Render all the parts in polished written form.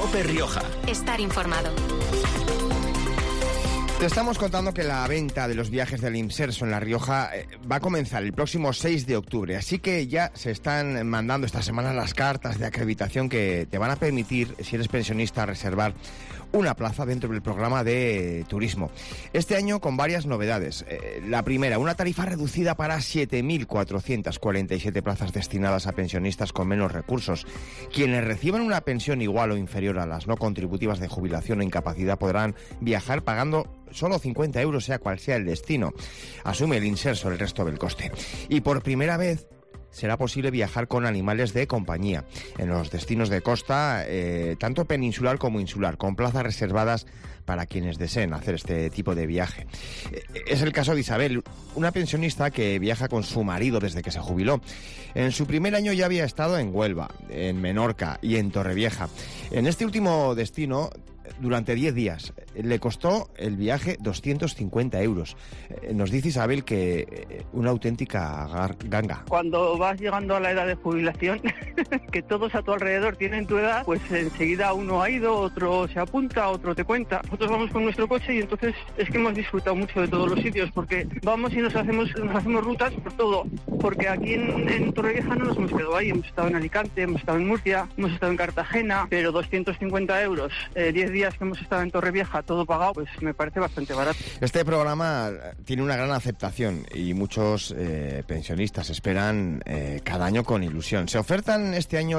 COPE Rioja. Estar informado. Te estamos contando que la venta de los viajes del Imserso en La Rioja va a comenzar el próximo 6 de octubre. Así que ya se están mandando esta semana las cartas de acreditación que te van a permitir, si eres pensionista, reservar una plaza dentro del programa de turismo. Este año con varias novedades. La primera, una tarifa reducida para 7.447 plazas destinadas a pensionistas con menos recursos. Quienes reciban una pensión igual o inferior a las no contributivas de jubilación o incapacidad podrán viajar pagando solo 50 euros, sea cual sea el destino. Asume el Imserso el resto del coste. Y por primera vez será posible viajar con animales de compañía en los destinos de costa, tanto peninsular como insular, con plazas reservadas para quienes deseen hacer este tipo de viaje. Es el caso de Isabel, una pensionista que viaja con su marido desde que se jubiló. En su primer año ya había estado en Huelva, en Menorca y en Torrevieja. En este último destino, durante 10 días, le costó el viaje 250 euros. Nos dice Isabel que una auténtica ganga. Cuando vas llegando a la edad de jubilación, que todos a tu alrededor tienen tu edad, pues enseguida uno ha ido, otro se apunta, otro te cuenta. Nosotros vamos con nuestro coche y entonces es que hemos disfrutado mucho de todos los sitios, porque vamos y nos hacemos rutas por todo. Porque aquí en Torrevieja no nos hemos quedado ahí, hemos estado en Alicante, hemos estado en Murcia, hemos estado en Cartagena, pero 250 euros, 10 días que hemos estado en Torrevieja, todo pagado, pues me parece bastante barato. Este programa tiene una gran aceptación y muchos pensionistas esperan cada año con ilusión. Se ofertan este año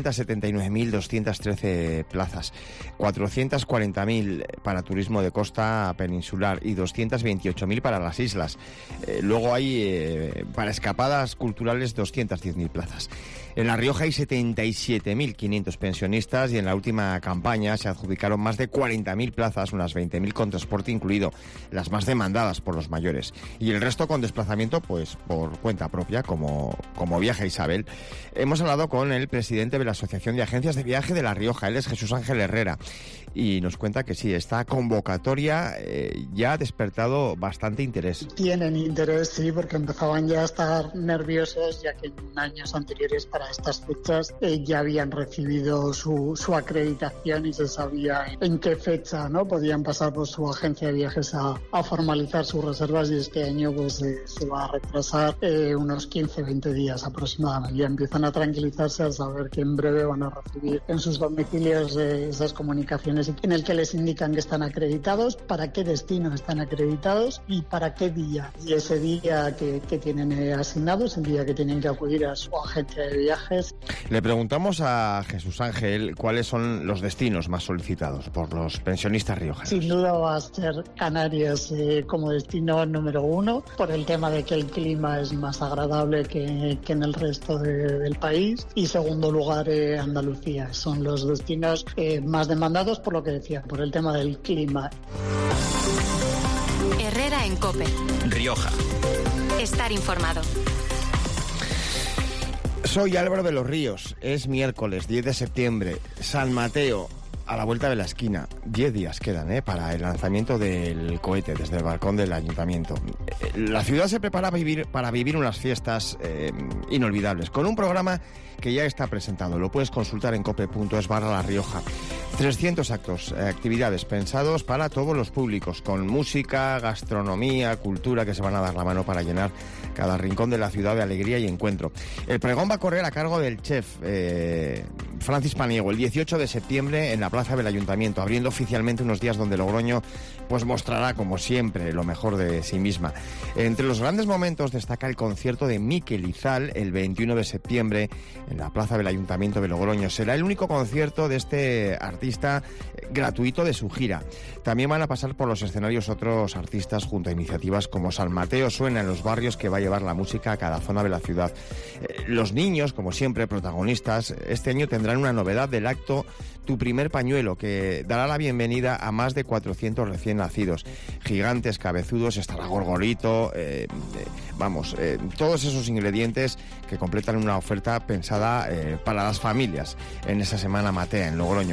879.213 plazas, 440.000 para turismo de costa peninsular y 228.000 para las islas. Luego hay para escapadas culturales 210.000 plazas. En La Rioja hay 77.500 pensionistas y en la última campaña se adjudicaron más de 40.000 plazas, unas 20.000 con transporte incluido, las más demandadas por los mayores. Y el resto con desplazamiento, pues por cuenta propia, como viaja Isabel. Hemos hablado con el presidente de la Asociación de Agencias de Viaje de La Rioja, él es Jesús Ángel Herrera, y nos cuenta que sí, esta convocatoria ya ha despertado bastante interés. Tienen interés, sí, porque empezaban ya a estar nerviosos, ya que en años anteriores para estas fechas ya habían recibido su acreditación y se sabía en qué fecha, ¿no?, podían pasar por su agencia de viajes a formalizar sus reservas, y este año pues se va a retrasar unos 15-20 días aproximadamente. Ya empiezan a tranquilizarse al saber que en breve van a recibir en sus domicilios esas comunicaciones en el que les indican que están acreditados, para qué destino están acreditados y para qué día. Y ese día que tienen asignado es el día que tienen que acudir a su agencia de viajes. Le preguntamos a Jesús Ángel cuáles son los destinos más solicitados por los pensionistas riojanos. Sin duda va a ser Canarias como destino número 1, por el tema de que el clima es más agradable que en el resto del país. Y segundo lugar, Andalucía. Son los destinos más demandados, por lo que decía, por el tema del clima. Herrera en COPE. Rioja. Estar informado. Soy Álvaro de los Ríos. Es miércoles 10 de septiembre. San Mateo, a la vuelta de la esquina. 10 días quedan para el lanzamiento del cohete desde el balcón del ayuntamiento. La ciudad se prepara para vivir unas fiestas inolvidables, con un programa que ya está presentado. Lo puedes consultar en cope.es/La Rioja. 300 actos, actividades pensados para todos los públicos, con música, gastronomía, cultura, que se van a dar la mano para llenar cada rincón de la ciudad de alegría y encuentro. El pregón va a correr a cargo del chef Francis Paniego el 18 de septiembre en la plaza del Ayuntamiento, abriendo oficialmente unos días donde Logroño pues mostrará, como siempre, lo mejor de sí misma. Entre los grandes momentos destaca el concierto de Mikel Izal el 21 de septiembre en la plaza del Ayuntamiento de Logroño. Será el único concierto de este artista gratuito de su gira. También van a pasar por los escenarios otros artistas junto a iniciativas como San Mateo Suena en los barrios, que va a llevar la música a cada zona de la ciudad. Los niños, como siempre, protagonistas, este año tendrán una novedad del acto Tu Primer Pañuelo, que dará la bienvenida a más de 400 recién nacidos. Gigantes, cabezudos, estará Gorgorito, todos esos ingredientes que completan una oferta pensada para las familias en esa Semana Matea en Logroño.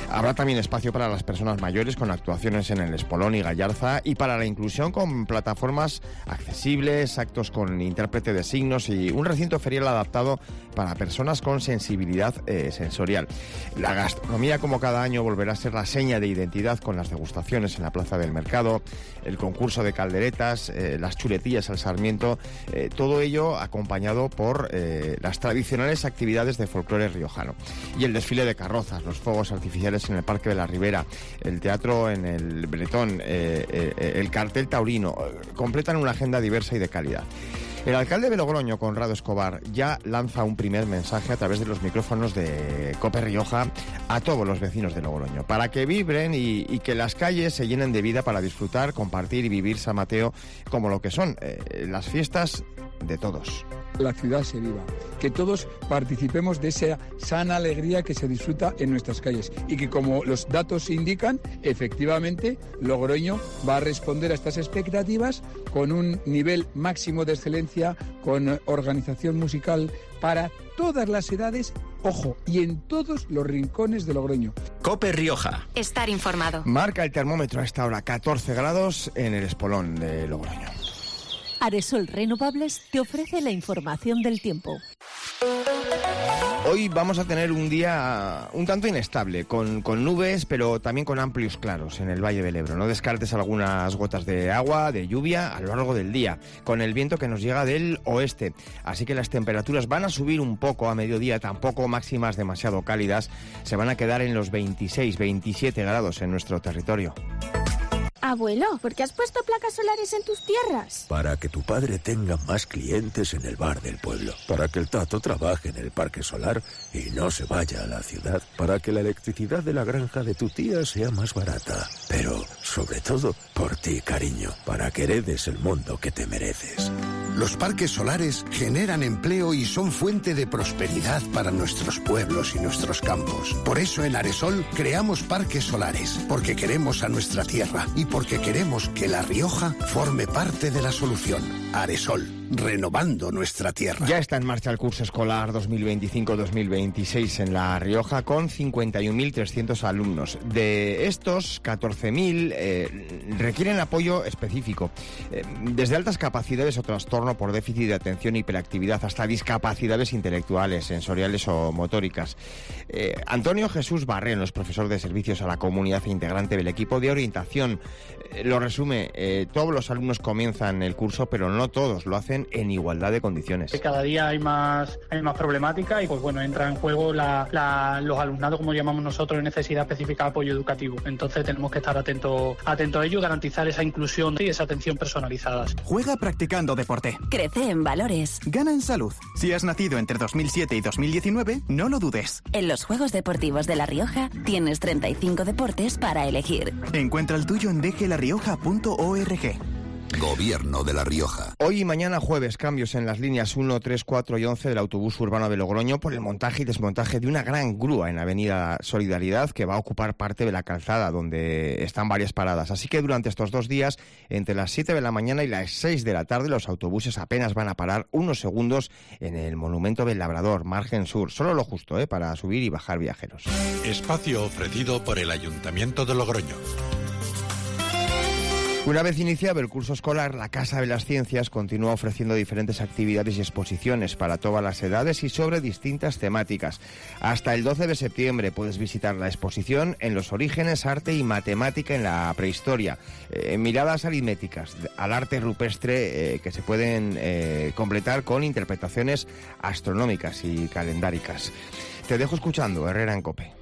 Habrá también espacio para las personas mayores con actuaciones en el Espolón y Gallarza y para la inclusión con plataformas accesibles, actos con intérprete de signos y un recinto ferial adaptado para personas con sensibilidad sensorial. La gastronomía, como cada año, volverá a ser la seña de identidad con las degustaciones en la Plaza del Mercado, el concurso de calderetas, las chuletillas al Sarmiento, todo ello acompañado por las tradicionales actividades de folclore riojano. Y el desfile de carrozas, los fuegos artificiales en el Parque de la Ribera, el teatro en el Bretón, el cartel taurino, completan una agenda diversa y de calidad. El alcalde de Logroño, Conrado Escobar, ya lanza un primer mensaje a través de los micrófonos de COPE Rioja a todos los vecinos de Logroño, para que vibren y que las calles se llenen de vida para disfrutar, compartir y vivir San Mateo como lo que son las fiestas de todos. La ciudad se viva, que todos participemos de esa sana alegría que se disfruta en nuestras calles y que, como los datos indican, efectivamente Logroño va a responder a estas expectativas con un nivel máximo de excelencia, con organización musical para todas las edades, ojo, y en todos los rincones de Logroño. COPE Rioja. Estar informado. Marca el termómetro a esta hora 14 grados en el Espolón de Logroño. Aresol Renovables te ofrece la información del tiempo. Hoy vamos a tener un día un tanto inestable, con nubes, pero también con amplios claros en el Valle del Ebro. No descartes algunas gotas de agua, de lluvia, a lo largo del día, con el viento que nos llega del oeste. Así que las temperaturas van a subir un poco a mediodía, tampoco máximas demasiado cálidas. Se van a quedar en los 26, 27 grados en nuestro territorio. Abuelo, ¿por qué has puesto placas solares en tus tierras? Para que tu padre tenga más clientes en el bar del pueblo. Para que el Tato trabaje en el parque solar y no se vaya a la ciudad. Para que la electricidad de la granja de tu tía sea más barata. Pero, sobre todo, por ti, cariño. Para que heredes el mundo que te mereces. Los parques solares generan empleo y son fuente de prosperidad para nuestros pueblos y nuestros campos. Por eso en Aresol creamos parques solares, porque queremos a nuestra tierra y porque queremos que La Rioja forme parte de la solución. Aresol, renovando nuestra tierra. Ya está en marcha el curso escolar 2025-2026 en La Rioja con 51.300 alumnos. De estos, 14.000 requieren apoyo específico. Desde altas capacidades o trastorno por déficit de atención y hiperactividad hasta discapacidades intelectuales, sensoriales o motóricas. Antonio Jesús Barreno es profesor de servicios a la comunidad e integrante del equipo de orientación. Lo resume, todos los alumnos comienzan el curso, pero no todos lo hacen en igualdad de condiciones. Cada día hay más problemática y pues bueno, entra en juego los alumnados, como llamamos nosotros, en necesidad específica de apoyo educativo. Entonces tenemos que estar atentos a ello y garantizar esa inclusión y esa atención personalizadas. Juega practicando deporte. Crece en valores. Gana en salud. Si has nacido entre 2007 y 2019, no lo dudes. En los Juegos Deportivos de La Rioja tienes 35 deportes para elegir. Encuentra el tuyo en dglarioja.org. Gobierno de La Rioja. Hoy y mañana jueves, cambios en las líneas 1, 3, 4 y 11 del autobús urbano de Logroño por el montaje y desmontaje de una gran grúa en Avenida Solidaridad que va a ocupar parte de la calzada donde están varias paradas. Así que durante estos 2 días, entre las 7 de la mañana y las 6 de la tarde, los autobuses apenas van a parar unos segundos en el Monumento del Labrador, margen sur. Solo lo justo, para subir y bajar viajeros. Espacio ofrecido por el Ayuntamiento de Logroño. Una vez iniciado el curso escolar, la Casa de las Ciencias continúa ofreciendo diferentes actividades y exposiciones para todas las edades y sobre distintas temáticas. Hasta el 12 de septiembre puedes visitar la exposición en los orígenes, arte y matemática en la prehistoria. Miradas aritméticas al arte rupestre que se pueden completar con interpretaciones astronómicas y calendáricas. Te dejo escuchando Herrera en COPE.